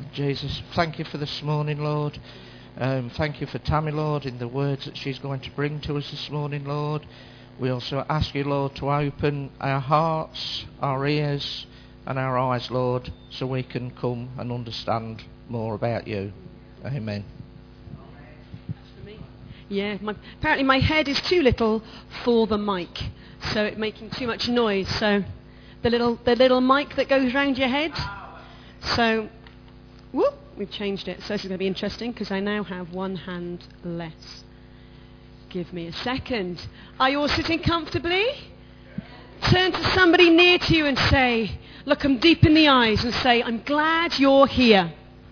Jesus, thank you for this morning, Lord. Thank you for Tammy, Lord, in the words that she's going to bring to us this morning, Lord. We also ask you, Lord, to open our hearts, our ears and our eyes, Lord, so we can come and understand more about you. Amen. Yeah, apparently my head is too little for the mic, so it's making too much noise. So the little mic that goes round your head. So, whoop, we've changed it. So this is going to be interesting because I now have one hand less. Give me a second. Are you all sitting comfortably? Turn to somebody near to you and say, look them deep in the eyes and say, I'm glad you're here.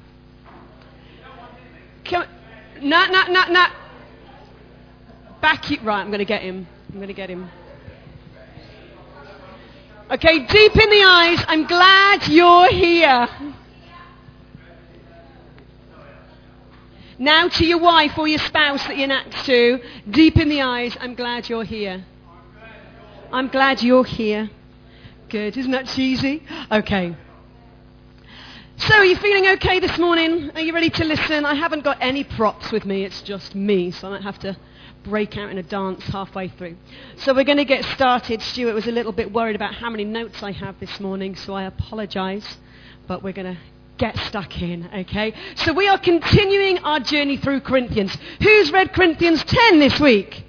No. Back you. Right, I'm going to get him. Okay, deep in the eyes, I'm glad you're here. Now to your wife or your spouse that you're next to, deep in the eyes, I'm glad you're here. I'm glad you're here. Good, isn't that cheesy? Okay. So, are you feeling okay this morning? Are you ready to listen? I haven't got any props with me, it's just me, so I might have to break out in a dance halfway through. So we're going to get started. Stuart was a little bit worried about how many notes I have this morning, so I apologise, but we're going to get stuck in, okay? So we are continuing our journey through Corinthians. Who's read Corinthians 10 this week?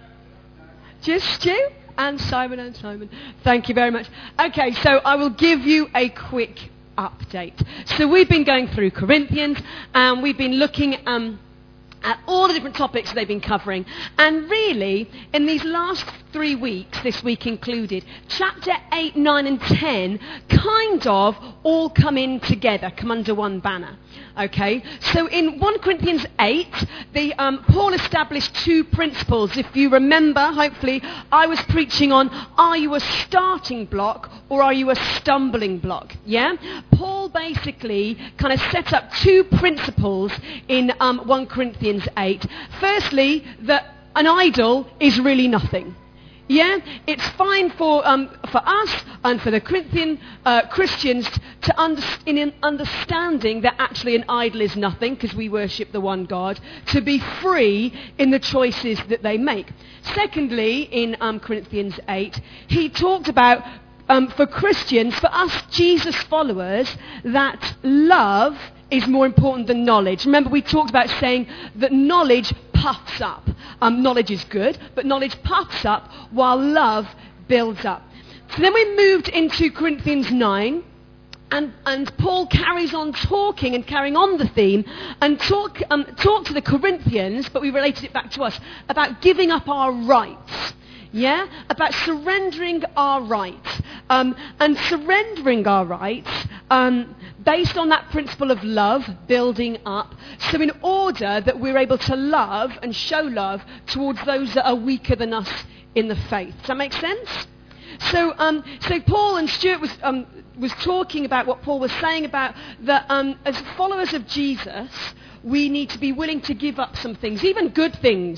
Just Stu? And Simon. Thank you very much. Okay, so I will give you a quick update. So we've been going through Corinthians, and we've been looking at all the different topics they've been covering. And really, in these last 3 weeks, this week included, chapter 8, 9 and 10 kind of all come in together, come under one banner. Okay? So in 1 Corinthians 8, Paul established 2 principles. If you remember, hopefully, I was preaching on, are you a starting block or are you a stumbling block? Yeah? Paul basically kind of set up 2 principles in 1 Corinthians 8. Firstly, that an idol is really nothing. Yeah, it's fine for us and for the Corinthian Christians to understanding that actually an idol is nothing because we worship the one God, to be free in the choices that they make. Secondly, in Corinthians 8, he talked about for Christians, for us Jesus followers, that love is more important than knowledge. Remember, we talked about saying that knowledge puffs up. Knowledge is good, but knowledge puffs up while love builds up. So then we moved into Corinthians 9, and Paul carries on talking and carrying on the theme and talk to the Corinthians, but we related it back to us, about giving up our rights. Yeah? About surrendering our rights. And surrendering our rights based on that principle of love, building up. So in order that we're able to love and show love towards those that are weaker than us in the faith. Does that make sense? So Paul and Stuart was talking about what Paul was saying about that as followers of Jesus, we need to be willing to give up some things, even good things,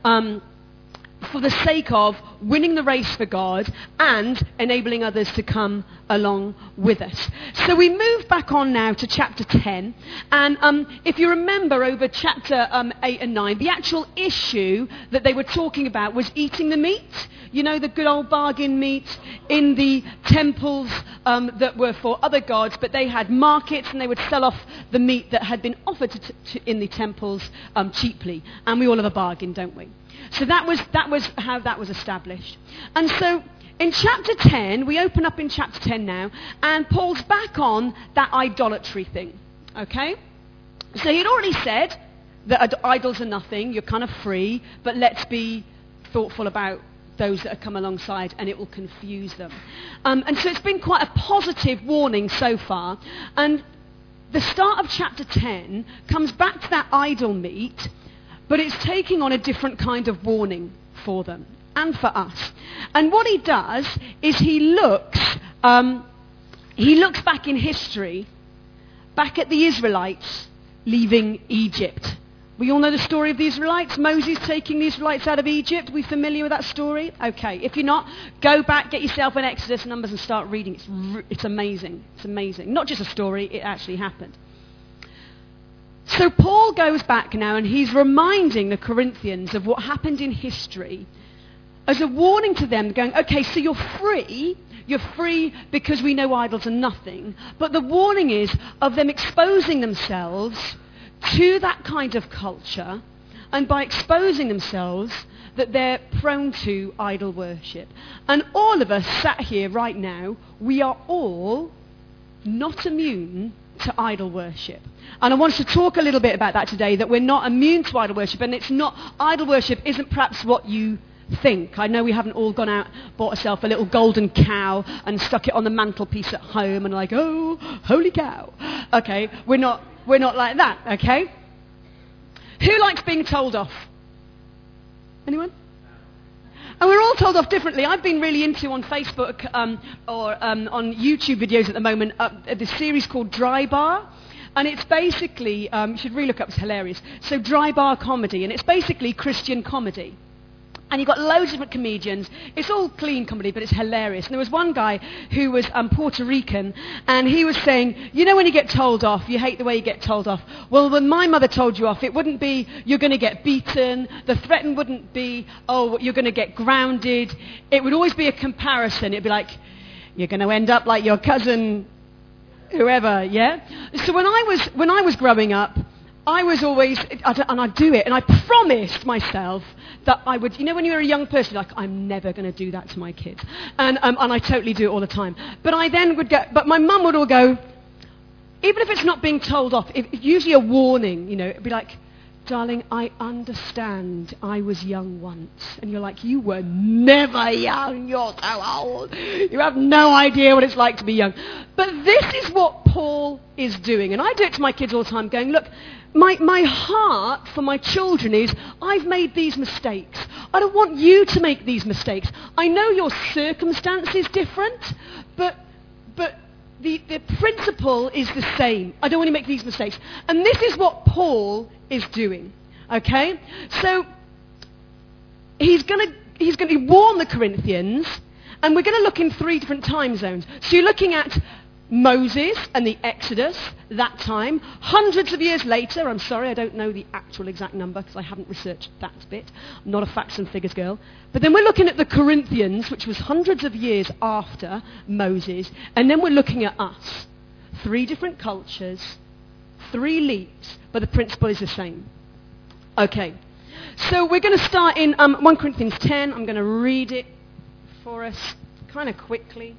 for the sake of winning the race for God and enabling others to come along with us. So we move back on now to chapter 10. And if you remember over chapter 8 and 9, the actual issue that they were talking about was eating the meat. You know, the good old bargain meat in the temples that were for other gods, but they had markets and they would sell off the meat that had been offered in the temples cheaply. And we all have a bargain, don't we? So that was how that was established. And so in chapter 10, we open up in chapter 10 now, and Paul's back on that idolatry thing. Okay? So he'd already said that idols are nothing, you're kind of free, but let's be thoughtful about those that have come alongside, and it will confuse them. And so it's been quite a positive warning so far. And the start of chapter 10 comes back to that idol meat, but it's taking on a different kind of warning for them and for us. And what he does is he looks back in history, back at the Israelites leaving Egypt. We all know the story of the Israelites, Moses taking the Israelites out of Egypt. Are we familiar with that story? Okay, if you're not, go back, get yourself an Exodus, Numbers, and start reading. It's amazing. It's amazing. Not just a story, it actually happened. So Paul goes back now and he's reminding the Corinthians of what happened in history as a warning to them, going, okay, so you're free because we know idols are nothing. But the warning is of them exposing themselves to that kind of culture, and by exposing themselves, that they're prone to idol worship. And all of us sat here right now, we are all not immune to idol worship. And I want to talk a little bit about that today, that we're not immune to idol worship, and it's not, idol worship isn't perhaps what you think. I know we haven't all gone out, bought ourselves a little golden cow and stuck it on the mantelpiece at home and like, oh, holy cow. Okay, we're not like that, okay? Who likes being told off? Anyone? And we're all told off differently. I've been really into on Facebook or on YouTube videos at the moment this series called Dry Bar. And it's basically, you should really look up, it's hilarious. So Dry Bar comedy, and it's basically Christian comedy. And you've got loads of different comedians. It's all clean comedy, but it's hilarious. And there was one guy who was Puerto Rican, and he was saying, you know when you get told off, you hate the way you get told off. Well, when my mother told you off, it wouldn't be, you're going to get beaten. The threat wouldn't be, oh, you're going to get grounded. It would always be a comparison. It'd be like, you're going to end up like your cousin, whoever, yeah? So when I was growing up, I was always, and I'd do it, and I promised myself that I would, you know when you're a young person, like, I'm never going to do that to my kids. And I totally do it all the time. But I then would get, but my mum would all go, even if it's not being told off, it's usually a warning, you know, it'd be like, darling, I understand I was young once. And you're like, you were never young, you're so old. You have no idea what it's like to be young. But this is what Paul is doing. And I do it to my kids all the time, going, look, my heart for my children is, I've made these mistakes. I don't want you to make these mistakes. I know your circumstance is different, but the principle is the same. I don't want to make these mistakes. And this is what Paul is doing. Okay? So he's going to warn the Corinthians, and we're going to look in 3 different time zones. So you're looking at Moses and the Exodus, that time. Hundreds of years later, I'm sorry, I don't know the actual exact number because I haven't researched that bit. I'm not a facts and figures girl. But then we're looking at the Corinthians, which was hundreds of years after Moses. And then we're looking at us. 3 different cultures, 3 leaps, but the principle is the same. Okay. So we're going to start in 1 Corinthians 10. I'm going to read it for us kind of quickly.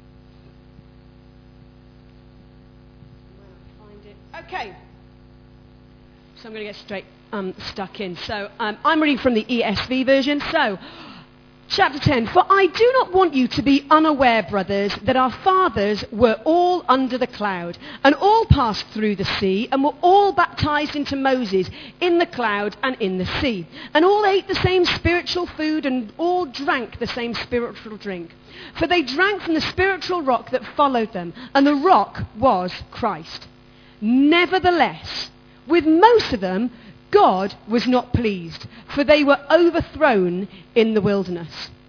Okay, so I'm going to get straight stuck in. So I'm reading from the ESV version. So, chapter 10. For I do not want you to be unaware, brothers, that our fathers were all under the cloud, and all passed through the sea, and were all baptized into Moses in the cloud and in the sea. And all ate the same spiritual food, and all drank the same spiritual drink. For they drank from the spiritual rock that followed them, and the rock was Christ. Nevertheless, with most of them, God was not pleased, for they were overthrown in the wilderness.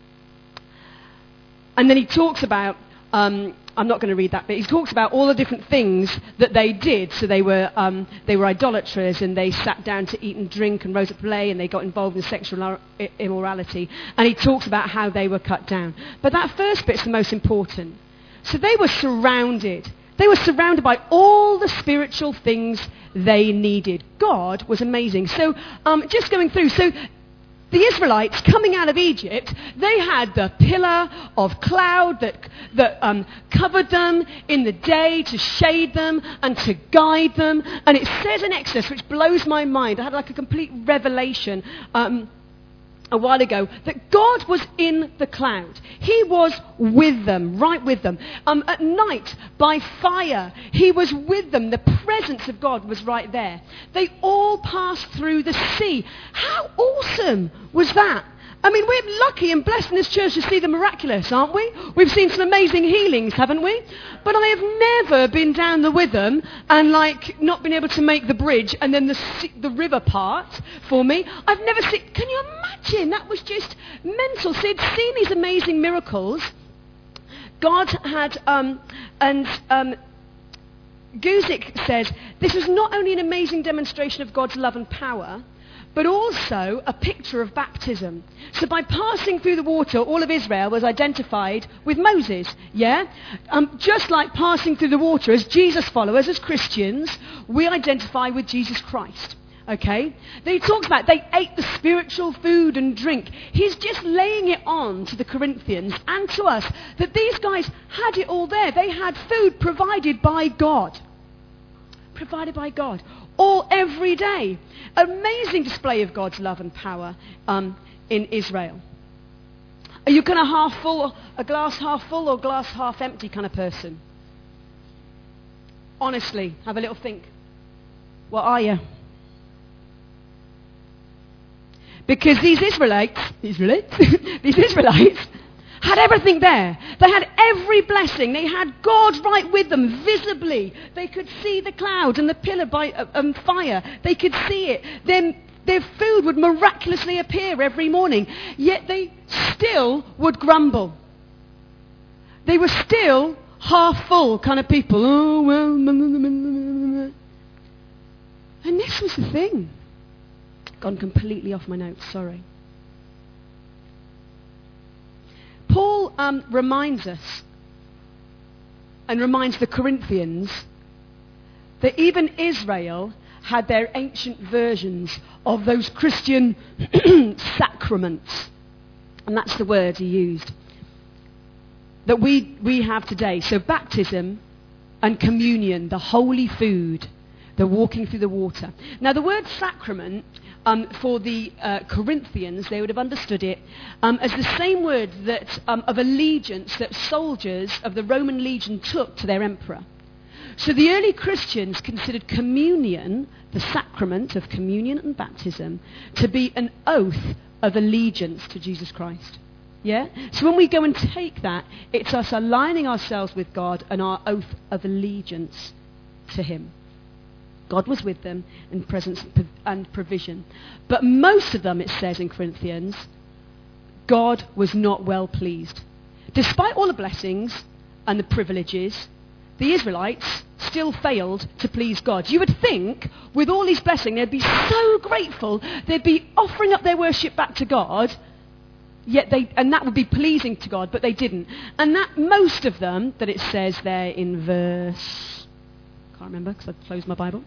And then he talks about, I'm not going to read that, but he talks about all the different things that they did. So they were idolaters, and they sat down to eat and drink and rose up play, and they got involved in sexual immorality. And he talks about how they were cut down. But that first bit's the most important. So they were surrounded. They were surrounded by all the spiritual things they needed. God was amazing. So just going through. So the Israelites coming out of Egypt, they had the pillar of cloud that covered them in the day to shade them and to guide them. And it says in Exodus, which blows my mind, I had like a complete revelation a while ago, that God was in the cloud. He was with them, right with them. At night, by fire, he was with them. The presence of God was right there. They all passed through the sea. How awesome was that? I mean, we're lucky and blessed in this church to see the miraculous, aren't we? We've seen some amazing healings, haven't we? But I have never been down the Witham and, like, not been able to make the bridge and then the river part for me. I've never seen... Can you imagine? That was just mental. So he'd seen these amazing miracles. God had... Guzik says, this was not only an amazing demonstration of God's love and power, but also a picture of baptism. So by passing through the water, all of Israel was identified with Moses, yeah? Just like passing through the water, as Jesus followers, as Christians, we identify with Jesus Christ, okay? He talks about they ate the spiritual food and drink. He's just laying it on to the Corinthians and to us that these guys had it all there. They had food provided by God. Provided by God. All every day. Amazing display of God's love and power in Israel. Are you kind of a glass half full or glass half empty kind of person? Honestly, have a little think. What are you? Because these Israelites had everything there. They had every blessing. They had God right with them, visibly. They could see the cloud and the pillar by fire. They could see it. Then their food would miraculously appear every morning. Yet they still would grumble. They were still half full kind of people. Oh, well. And this was the thing. Gone completely off my notes, sorry. Paul reminds us and reminds the Corinthians that even Israel had their ancient versions of those Christian sacraments. And that's the word he used. That we have today. So baptism and communion, the holy food, the walking through the water. Now the word sacrament, for the Corinthians, they would have understood it as the same word that of allegiance that soldiers of the Roman legion took to their emperor. So the early Christians considered communion, the sacrament of communion and baptism, to be an oath of allegiance to Jesus Christ. Yeah? So when we go and take that, it's us aligning ourselves with God and our oath of allegiance to him. God was with them in presence and provision. But most of them, it says in Corinthians, God was not well pleased. Despite all the blessings and the privileges, the Israelites still failed to please God. You would think, with all these blessings, they'd be so grateful, they'd be offering up their worship back to God, and that would be pleasing to God, but they didn't. And that most of them, that it says there in verse, can't remember because I closed my Bible,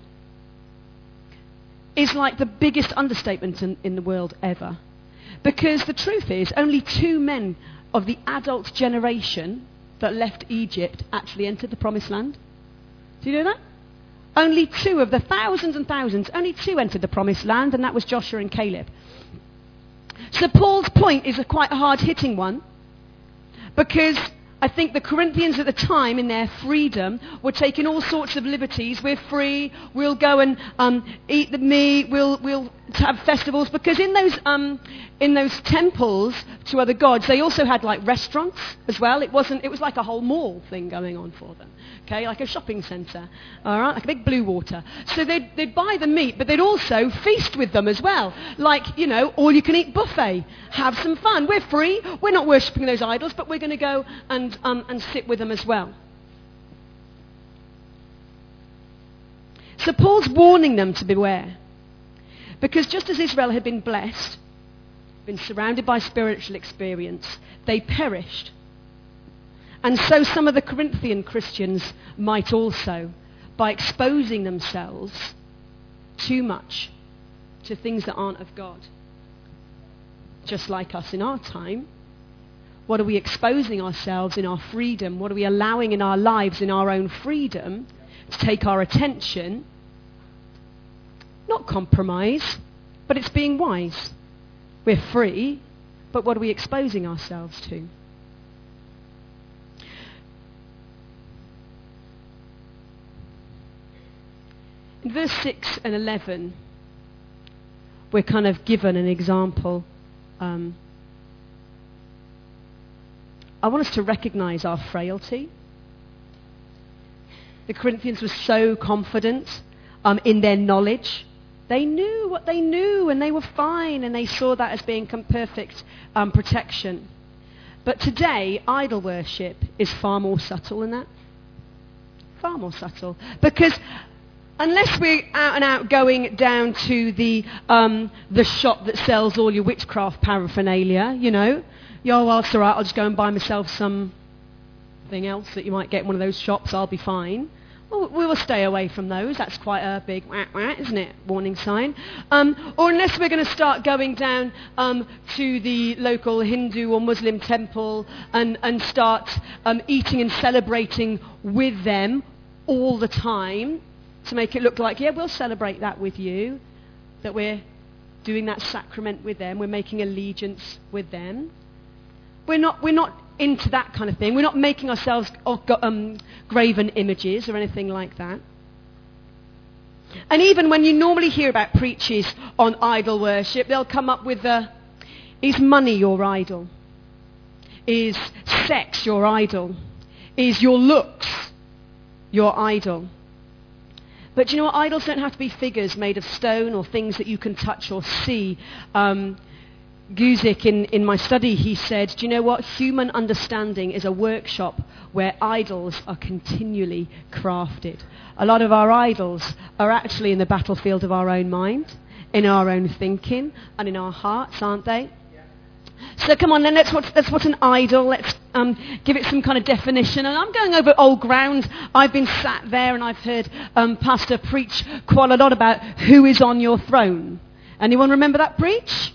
is like the biggest understatement in the world ever. Because the truth is, only 2 men of the adult generation that left Egypt actually entered the promised land. Do you know that? Only 2 of the thousands and thousands, only 2 entered the promised land, and that was Joshua and Caleb. So Paul's point is a quite hard-hitting one, because I think the Corinthians at the time, in their freedom, were taking all sorts of liberties. We're free. We'll go and eat the meat. We'll have festivals, because in those temples to other gods, they also had like restaurants as well. It was like a whole mall thing going on for them. Okay, like a shopping centre. All right, like a big blue water. So they'd buy the meat, but they'd also feast with them as well. Like, all you can eat buffet. Have some fun. We're free. We're not worshipping those idols, but we're going to go and sit with them as well. So Paul's warning them to beware. Because just as Israel had been blessed, been surrounded by spiritual experience, they perished. And so some of the Corinthian Christians might also, by exposing themselves too much to things that aren't of God. Just like us in our time. What are we exposing ourselves in our freedom? What are we allowing in our lives in our own freedom to take our attention? Not compromise, but it's being wise. We're free, but what are we exposing ourselves to? In verse 6 and 11, we're kind of given an example. I want us to recognize our frailty. The Corinthians were so confident in their knowledge. They knew what they knew, and they were fine, and they saw that as being perfect protection. But today, idol worship is far more subtle than that. Far more subtle. Because unless we're out and out going down to the shop that sells all your witchcraft paraphernalia, you know, well, it's all right, I'll just go and buy myself something else that you might get in one of those shops, I'll be fine. Well, we will stay away from those. That's quite a big, isn't it, warning sign. Or unless we're going to start going down to the local Hindu or Muslim temple and start eating and celebrating with them all the time to make it look like, yeah, we'll celebrate that with you, that we're doing that sacrament with them, we're making allegiance with them. We're not into that kind of thing. We're not making ourselves graven images or anything like that. And even when you normally hear about preachers on idol worship, they'll come up with is money your idol? Is sex your idol? Is your looks your idol? But you know what? Idols don't have to be figures made of stone or things that you can touch or see. Guzik, in my study, he said, do you know what? Human understanding is a workshop where idols are continually crafted. A lot of our idols are actually in the battlefield of our own mind, in our own thinking, and in our hearts, aren't they? So come on then, let's what's an idol. Let's give it some kind of definition. And I'm going over old ground. I've been sat there and I've heard Pastor preach quite a lot about who is on your throne. Anyone remember that preach?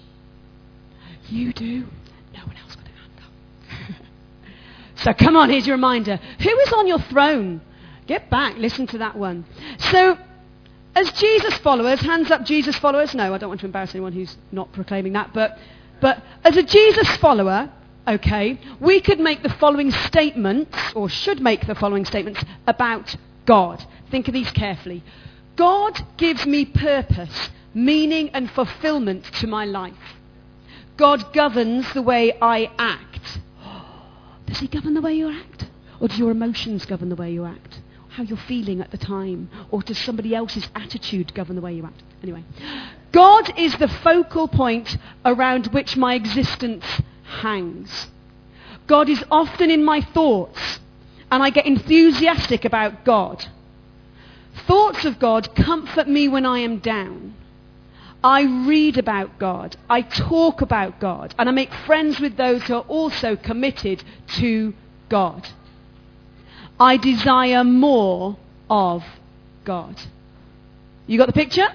You do. No one else got a hand up. So come on, here's your reminder. Who is on your throne? Get back, listen to that one. So, as Jesus followers, hands up Jesus followers. No, I don't want to embarrass anyone who's not proclaiming that. But as a Jesus follower, okay, we could make the following statements, or should make the following statements about God. Think of these carefully. God gives me purpose, meaning and fulfillment to my life. God governs the way I act. Does he govern the way you act? Or do your emotions govern the way you act? How you're feeling at the time? Or does somebody else's attitude govern the way you act? Anyway, God is the focal point around which my existence hangs. God is often in my thoughts, and I get enthusiastic about God. Thoughts of God comfort me when I am down. I read about God, I talk about God, and I make friends with those who are also committed to God. I desire more of God. You got the picture?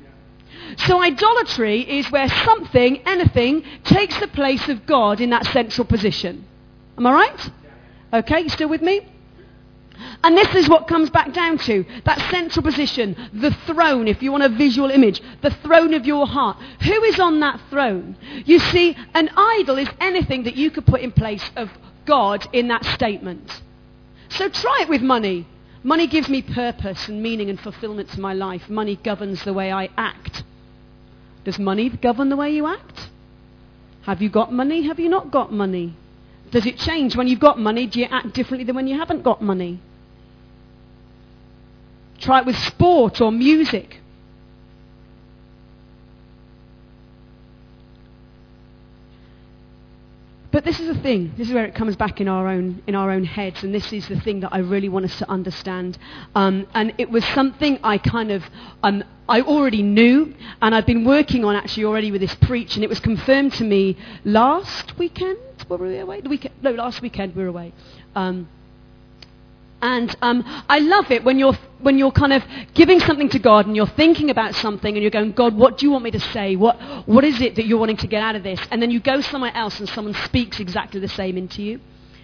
So idolatry is where something, anything, takes the place of God in that central position. Am I right? Okay, you still with me? And this is what comes back down to, that central position, the throne, if you want a visual image, the throne of your heart. Who is on that throne? You see, an idol is anything that you could put in place of God in that statement. So try it with money. Money gives me purpose and meaning and fulfillment to my life. Money governs the way I act. Does money govern the way you act? Have you got money? Have you not got money? Does it change when you've got money? Do you act differently than when you haven't got money? Try it with sport or music. But this is the thing. This is where it comes back in our own heads, and this is the thing that I really want us to understand. And it was something I kind of I already knew, and I've been working on actually already with this preach, and it was confirmed to me last weekend. Were we away? Last weekend we were away. And I love it when you're kind of giving something to God and you're thinking about something and you're going, God, what do you want me to say? What is it that you're wanting to get out of this? And then you go somewhere else and someone speaks exactly the same into you.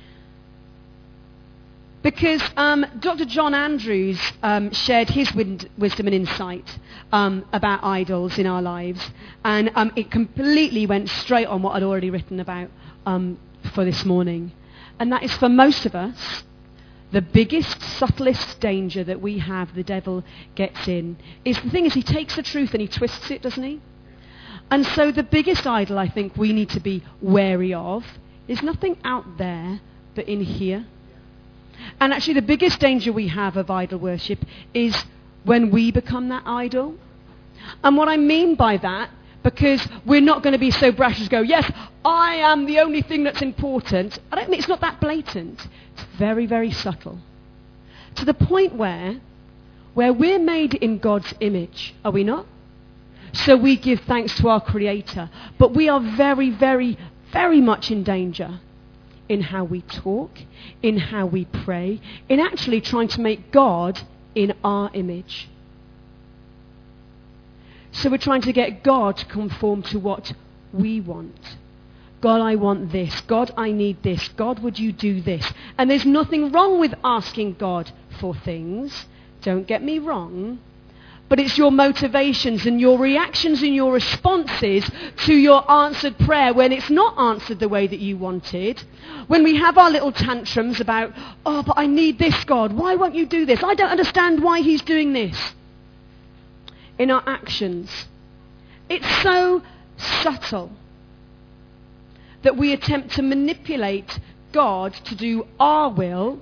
Because Dr. John Andrews shared his wisdom and insight about idols in our lives. And it completely went straight on what I'd already written about for this morning. And that is, for most of us, the biggest, subtlest danger that we have, the devil gets in, is the thing is he takes the truth and he twists it, doesn't he? And so the biggest idol I think we need to be wary of is nothing out there but in here. And actually the biggest danger we have of idol worship is when we become that idol. And what I mean by that, because we're not going to be so brash as go, yes, I am the only thing that's important. I don't mean it's not that blatant. It's very, very subtle. To the point where we're made in God's image, are we not? So we give thanks to our Creator. But we are very, very, very much in danger in how we talk, in how we pray, in actually trying to make God in our image. So we're trying to get God to conform to what we want. God, I want this. God, I need this. God, would you do this? And there's nothing wrong with asking God for things. Don't get me wrong. But it's your motivations and your reactions and your responses to your answered prayer when it's not answered the way that you wanted. When we have our little tantrums about, oh, but I need this, God. Why won't you do this? I don't understand why he's doing this. In our actions. It's so subtle that we attempt to manipulate God to do our will.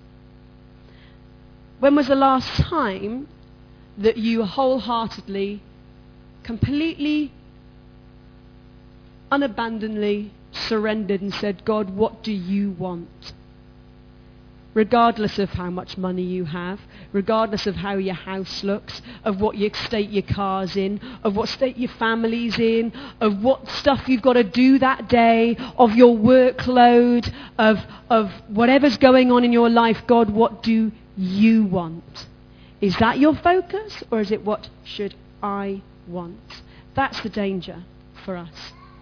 When was the last time that you wholeheartedly, completely, unabandonedly surrendered and said, God, what do you want? Regardless of how much money you have, regardless of how your house looks, of what state your car's in, of what state your family's in, of what stuff you've got to do that day, of your workload, of whatever's going on in your life, God, what do you want? Is that your focus, or is it what should I want? That's the danger for us.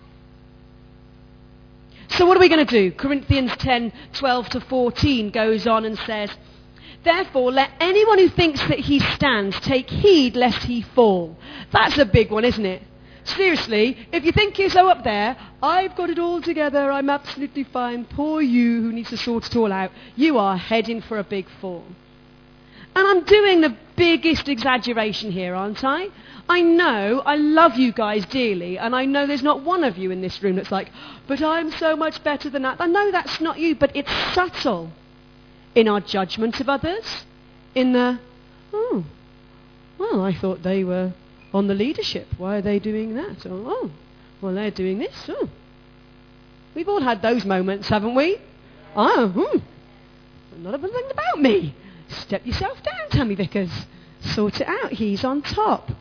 So what are we going to do? Corinthians 10:12-14 goes on and says, therefore, let anyone who thinks that he stands take heed lest he fall. That's a big one, isn't it? Seriously, if you think you're so up there, I've got it all together, I'm absolutely fine, poor you who needs to sort it all out, you are heading for a big fall. And I'm doing the biggest exaggeration here, aren't I? I know, I love you guys dearly, and I know there's not one of you in this room that's like, but I'm so much better than that. I know that's not you, but it's subtle in our judgment of others, in the, oh, well, I thought they were on the leadership. Why are they doing that? Or, oh, well, they're doing this. Oh. We've all had those moments, haven't we? Oh, not a thing about me. Step yourself down, Tammy Vickers. Sort it out. He's on top.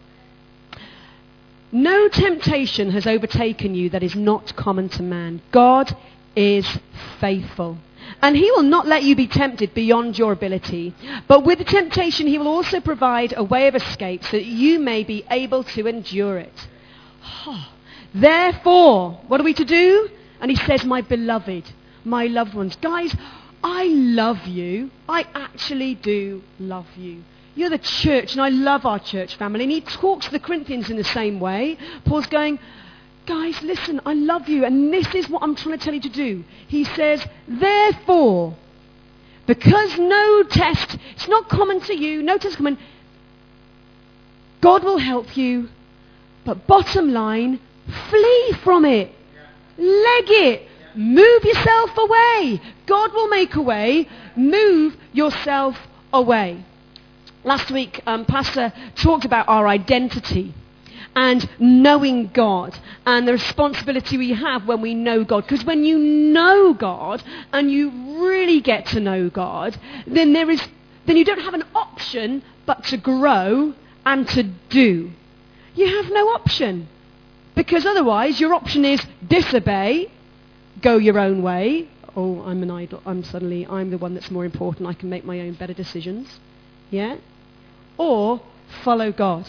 No temptation has overtaken you that is not common to man. God is faithful. And he will not let you be tempted beyond your ability. But with the temptation, he will also provide a way of escape so that you may be able to endure it. Therefore, what are we to do? And he says, my beloved, my loved ones. Guys, I love you. I actually do love you. You're the church, and I love our church family. And he talks to the Corinthians in the same way. Paul's going, guys, listen, I love you, and this is what I'm trying to tell you to do. He says, therefore, because no test, it's not common to you, no test is common, God will help you, but bottom line, flee from it. Leg it. Move yourself away. God will make a way. Move yourself away. Last week, Pastor talked about our identity and knowing God and the responsibility we have when we know God. Because when you know God and you really get to know God, then you don't have an option but to grow and to do. You have no option. Because otherwise your option is disobey, go your own way. Oh, I'm an idol. I'm the one that's more important. I can make my own better decisions. Yeah? Or follow God.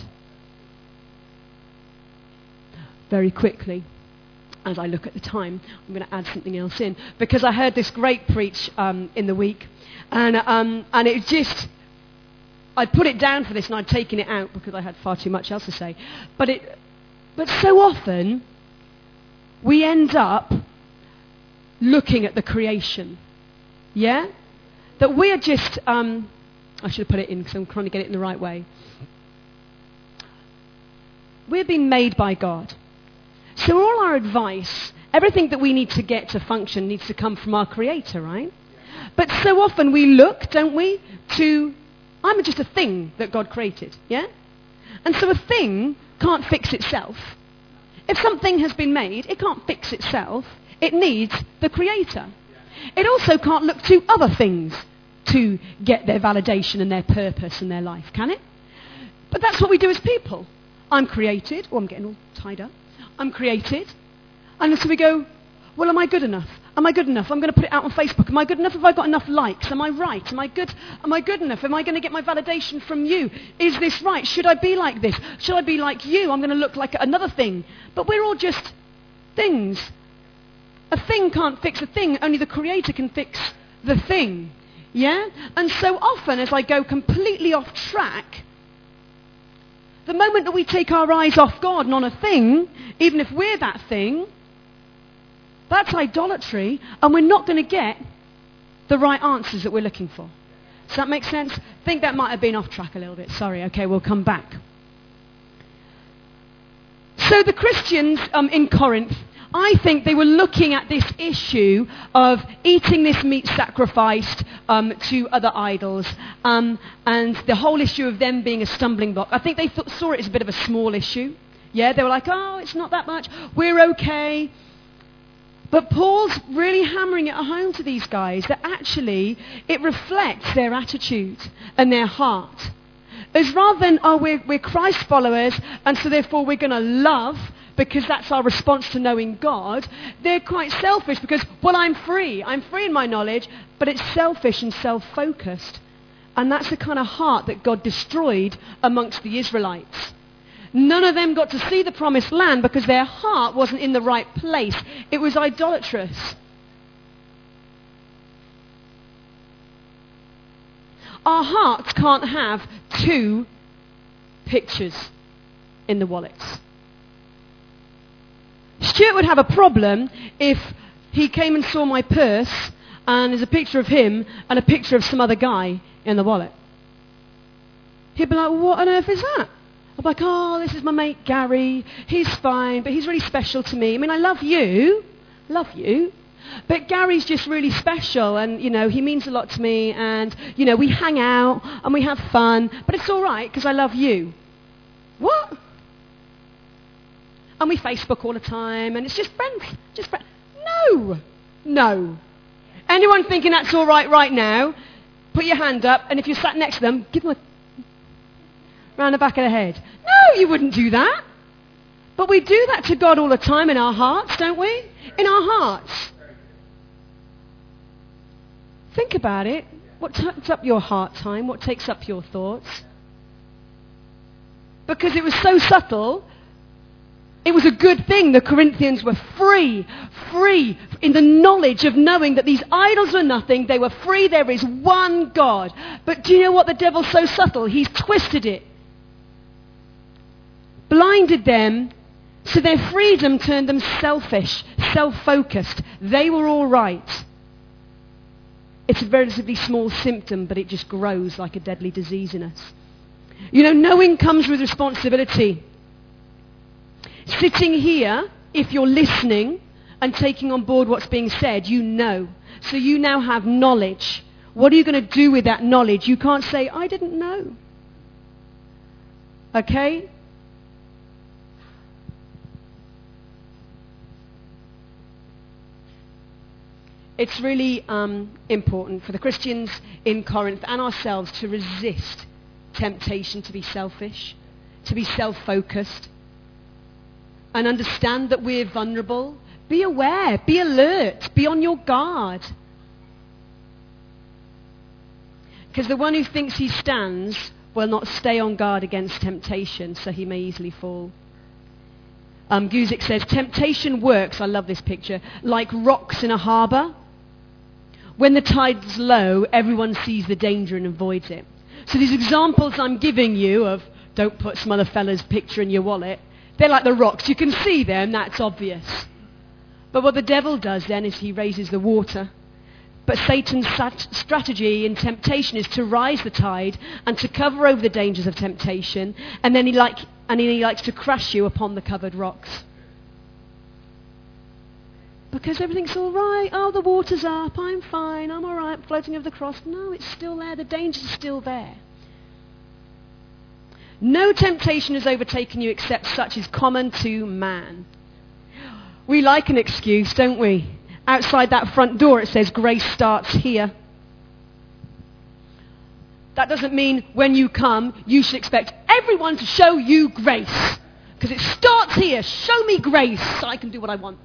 Very quickly, as I look at the time, I'm going to add something else in. Because I heard this great preach in the week. And it just, I'd put it down for this and I'd taken it out because I had far too much else to say. But so often, we end up looking at the creation. Yeah? That we are just, I should have put it in because I'm trying to get it in the right way. We're being made by God. So all our advice, everything that we need to get to function needs to come from our Creator, right? But so often we look, don't we, to, I'm just a thing that God created, yeah? And so a thing can't fix itself. If something has been made, it can't fix itself. It needs the Creator. It also can't look to other things to get their validation and their purpose in their life, can it? But that's what we do as people. I'm created. Oh, I'm getting all tied up. I'm created. And so we go, well, am I good enough? Am I good enough? I'm going to put it out on Facebook. Am I good enough? Have I got enough likes? Am I right? Am I good? Am I good enough? Am I going to get my validation from you? Is this right? Should I be like this? Should I be like you? I'm going to look like another thing. But we're all just things. A thing can't fix a thing. Only the Creator can fix the thing. Yeah? And so often as I go completely off track, the moment that we take our eyes off God and on a thing, even if we're that thing, that's idolatry, and we're not going to get the right answers that we're looking for. Does that make sense? I think that might have been off track a little bit. Sorry. Okay, we'll come back. So the Christians in Corinth, I think they were looking at this issue of eating this meat sacrificed to other idols, and the whole issue of them being a stumbling block. I think they saw it as a bit of a small issue. Yeah, they were like, oh, it's not that much. We're okay. But Paul's really hammering it home to these guys that actually it reflects their attitude and their heart. As rather than, oh, we're Christ followers, and so therefore we're going to love because that's our response to knowing God, they're quite selfish because, well, I'm free in my knowledge, but it's selfish and self-focused. And that's the kind of heart that God destroyed amongst the Israelites. None of them got to see the promised land because their heart wasn't in the right place. It was idolatrous. Our hearts can't have two pictures in the wallets. Stuart would have a problem if he came and saw my purse and there's a picture of him and a picture of some other guy in the wallet. He'd be like, what on earth is that? I'm like, oh, this is my mate Gary. He's fine, but he's really special to me. I mean, I love you. But Gary's just really special, and, you know, he means a lot to me, and, you know, we hang out, and we have fun, but it's all right, because I love you. What? And we Facebook all the time, and it's just friends. No. Anyone thinking that's all right now, put your hand up, and if you're sat next to them, give them a round the back of the head. No, you wouldn't do that. But we do that to God all the time in our hearts, don't we? In our hearts. Think about it. What takes up your heart time? What takes up your thoughts? Because it was so subtle, it was a good thing the Corinthians were free in the knowledge of knowing that these idols were nothing. They were free. There is one God. But do you know what? The devil's so subtle. He's twisted it. Blinded them, so their freedom turned them selfish, self-focused. They were all right. It's a relatively small symptom, but it just grows like a deadly disease in us. You know, knowing comes with responsibility. Sitting here, if you're listening and taking on board what's being said, you know. So you now have knowledge. What are you going to do with that knowledge? You can't say, I didn't know. Okay? It's really important for the Christians in Corinth and ourselves to resist temptation to be selfish, to be self-focused, and understand that we're vulnerable. Be aware, be alert, be on your guard. Because the one who thinks he stands will not stay on guard against temptation, so he may easily fall. Guzik says, temptation works, I love this picture, like rocks in a harbour. When the tide's low, everyone sees the danger and avoids it. So these examples I'm giving you of don't put some other fella's picture in your wallet, they're like the rocks. You can see them, that's obvious. But what the devil does then is he raises the water. But Satan's strategy in temptation is to rise the tide and to cover over the dangers of temptation, and then he likes to crush you upon the covered rocks. Because everything's all right. Oh, the water's up. I'm fine. I'm all right. Floating over the cross. No, it's still there. The danger's still there. No temptation has overtaken you except such is common to man. We like an excuse, don't we? Outside that front door it says grace starts here. that doesn't mean when you come, you should expect everyone to show you grace. Because it starts here. Show me grace so I can do what I want.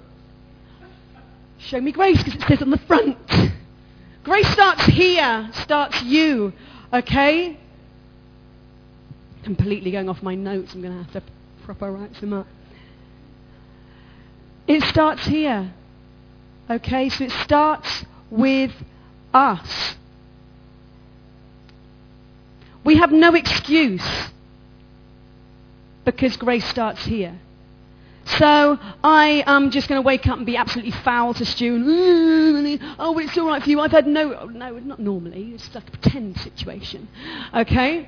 Show me grace because it says on the front. Grace starts here, starts you. Okay? Completely going off my notes. I'm going to have to proper write them up. It starts here. Okay? So it starts with us. We have no excuse because grace starts here. So I am just going to wake up and be absolutely foul to Stu. And, oh, well, it's all right for you. I've had no, not normally. It's like a pretend situation. Okay?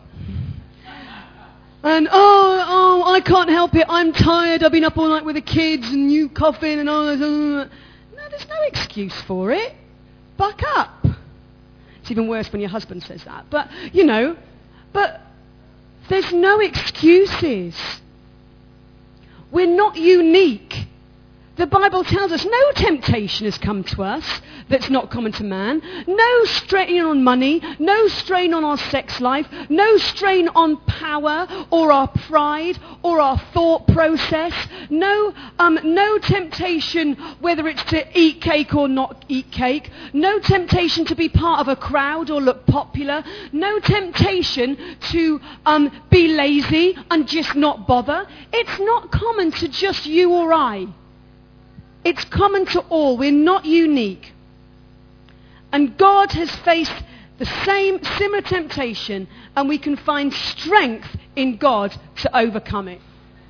And, I can't help it. I'm tired. I've been up all night with the kids and you coughing and all this. No, there's no excuse for it. Buck up. It's even worse when your husband says that. But, but there's no excuses. We're not unique. The Bible tells us no temptation has come to us that's not common to man. No strain on money, no strain on our sex life, no strain on power or our pride or our thought process. No temptation whether it's to eat cake or not eat cake. No temptation to be part of a crowd or look popular. No temptation to be lazy and just not bother. It's not common to just you or I. It's common to all. We're not unique. And God has faced the same similar temptation, and we can find strength in God to overcome it.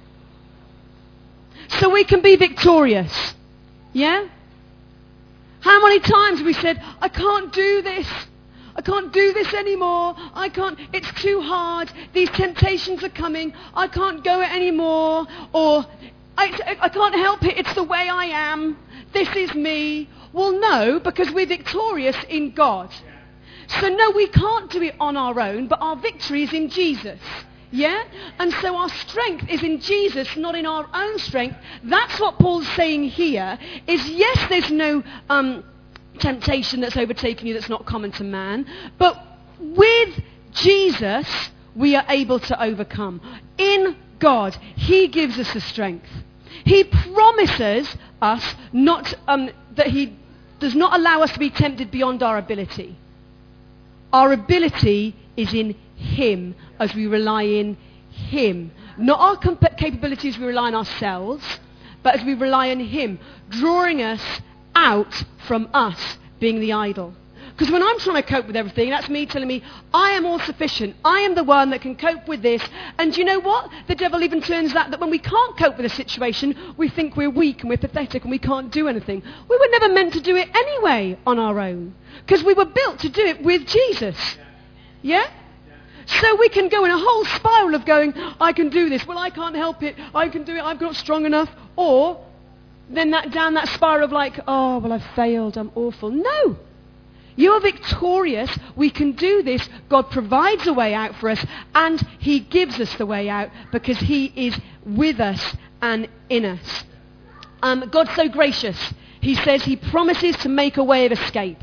So we can be victorious. Yeah? How many times have we said, I can't do this. I can't do this anymore. I can't. It's too hard. These temptations are coming. I can't go it anymore. Or I can't help it. It's the way I am. This is me. Well, no, because we're victorious in God. So no, we can't do it on our own, but our victory is in Jesus. Yeah? And so our strength is in Jesus, not in our own strength. That's what Paul's saying here, is yes, there's no temptation that's overtaken you that's not common to man, but with Jesus, we are able to overcome. In God, He gives us the strength. He promises us that He does not allow us to be tempted beyond our ability. Our ability is in Him as we rely in Him. Not our capabilities, we rely on ourselves, but as we rely on Him, drawing us out from us being the idol. Because when I'm trying to cope with everything, that's me telling me, I am all sufficient. I am the one that can cope with this. And you know what? The devil even turns that when we can't cope with a situation, we think we're weak and we're pathetic and we can't do anything. We were never meant to do it anyway on our own. Because we were built to do it with Jesus. Yeah? So we can go in a whole spiral of going, I can do this. Well, I can't help it. I can do it. I'm not strong enough. Or then down that spiral of like, oh, well, I've failed. I'm awful. No. You're victorious. We can do this. God provides a way out for us, and He gives us the way out because He is with us and in us. God's so gracious. He says He promises to make a way of escape.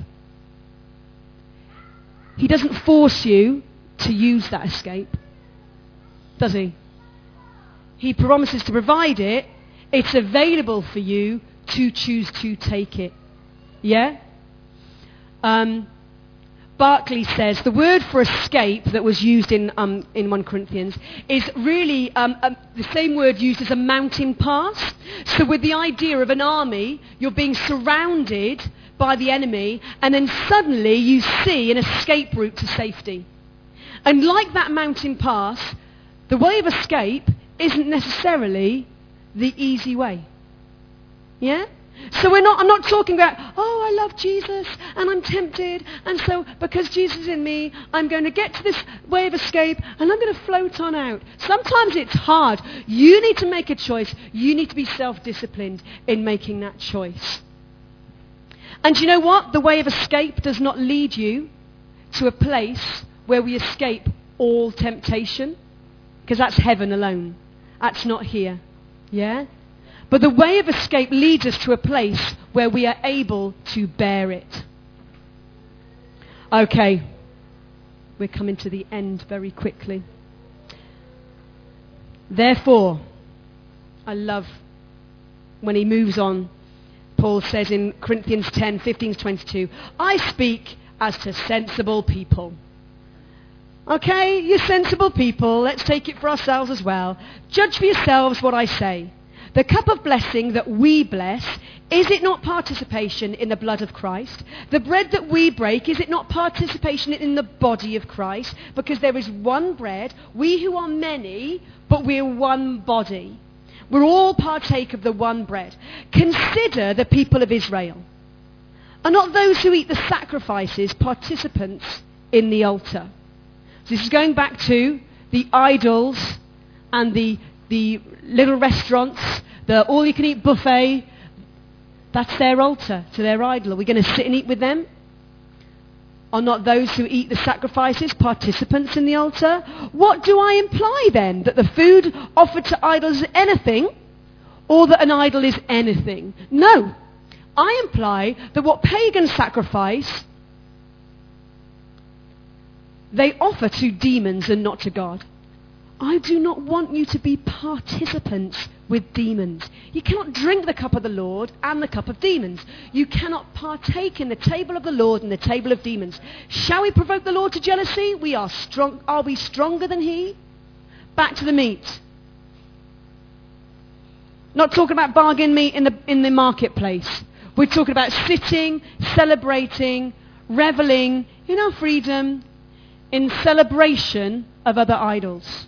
He doesn't force you to use that escape, does He? He promises to provide it. It's available for you to choose to take it. Yeah? Barclay says the word for escape that was used in 1 Corinthians is really the same word used as a mountain pass. So with the idea of an army, you're being surrounded by the enemy, and then suddenly you see an escape route to safety. And like that mountain pass, the way of escape isn't necessarily the easy way. Yeah? So I'm not talking about, oh, I love Jesus and I'm tempted, and so because Jesus is in me, I'm going to get to this way of escape and I'm going to float on out. Sometimes it's hard. You need to make a choice. You need to be self-disciplined in making that choice. And you know what? The way of escape does not lead you to a place where we escape all temptation, because that's heaven alone. That's not here. Yeah? But the way of escape leads us to a place where we are able to bear it. Okay. We're coming to the end very quickly. Therefore, I love when he moves on. Paul says in Corinthians 10, 15-22, I speak as to sensible people. Okay, you sensible people, let's take it for ourselves as well. Judge for yourselves what I say. The cup of blessing that we bless, is it not participation in the blood of Christ? The bread that we break, is it not participation in the body of Christ? Because there is one bread, we who are many, but we're one body. We're all partake of the one bread. Consider the people of Israel. Are not those who eat the sacrifices participants in the altar? So this is going back to the idols and the little restaurants, the all-you-can-eat buffet. That's their altar to their idol. Are we going to sit and eat with them? Are not those who eat the sacrifices participants in the altar? What do I imply then? That the food offered to idols is anything, or that an idol is anything? No. I imply that what pagans sacrifice, they offer to demons and not to God. I do not want you to be participants with demons. You cannot drink the cup of the Lord and the cup of demons. You cannot partake in the table of the Lord and the table of demons. Shall we provoke the Lord to jealousy? We are strong. Are we stronger than he? Back to the meat. Not talking about bargain meat in the marketplace. We're talking about sitting, celebrating, reveling in our freedom, in celebration of other idols.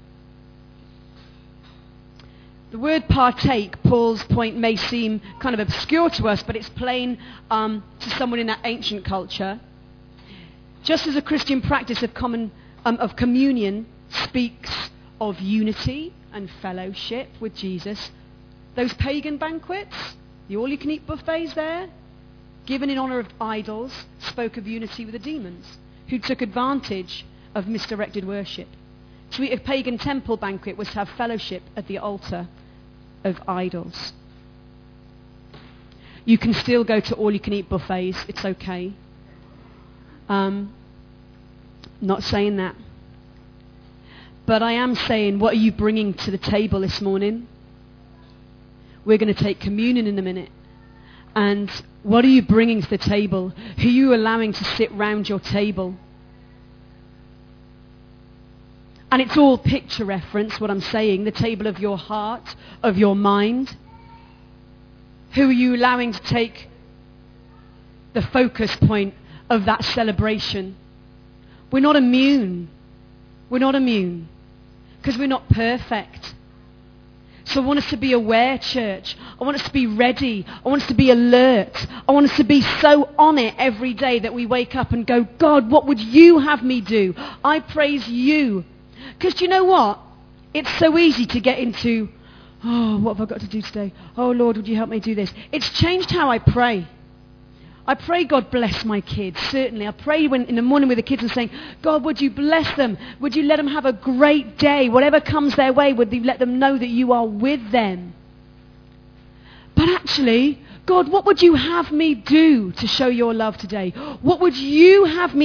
The word partake, Paul's point, may seem kind of obscure to us, but it's plain to someone in that ancient culture. Just as a Christian practice of communion speaks of unity and fellowship with Jesus, those pagan banquets, the all-you-can-eat buffets there, given in honor of idols, spoke of unity with the demons, who took advantage of misdirected worship. To eat a pagan temple banquet was to have fellowship at the altar of idols. You can still go to all-you-can-eat buffets. It's okay. Not saying that. But I am saying, what are you bringing to the table this morning? We're going to take communion in a minute. And what are you bringing to the table? Who are you allowing to sit round your table? And it's all picture reference, what I'm saying. The table of your heart, of your mind. Who are you allowing to take the focus point of that celebration? We're not immune. We're not immune. Because we're not perfect. So I want us to be aware, church. I want us to be ready. I want us to be alert. I want us to be so on it every day that we wake up and go, God, what would you have me do? I praise you. Because do you know what? It's so easy to get into, oh, what have I got to do today? Oh, Lord, would you help me do this? It's changed how I pray. I pray God bless my kids, certainly. I pray in the morning with the kids and saying, God, would you bless them? Would you let them have a great day? Whatever comes their way, would you let them know that you are with them? But actually, God, what would you have me do to show your love today? What would you have me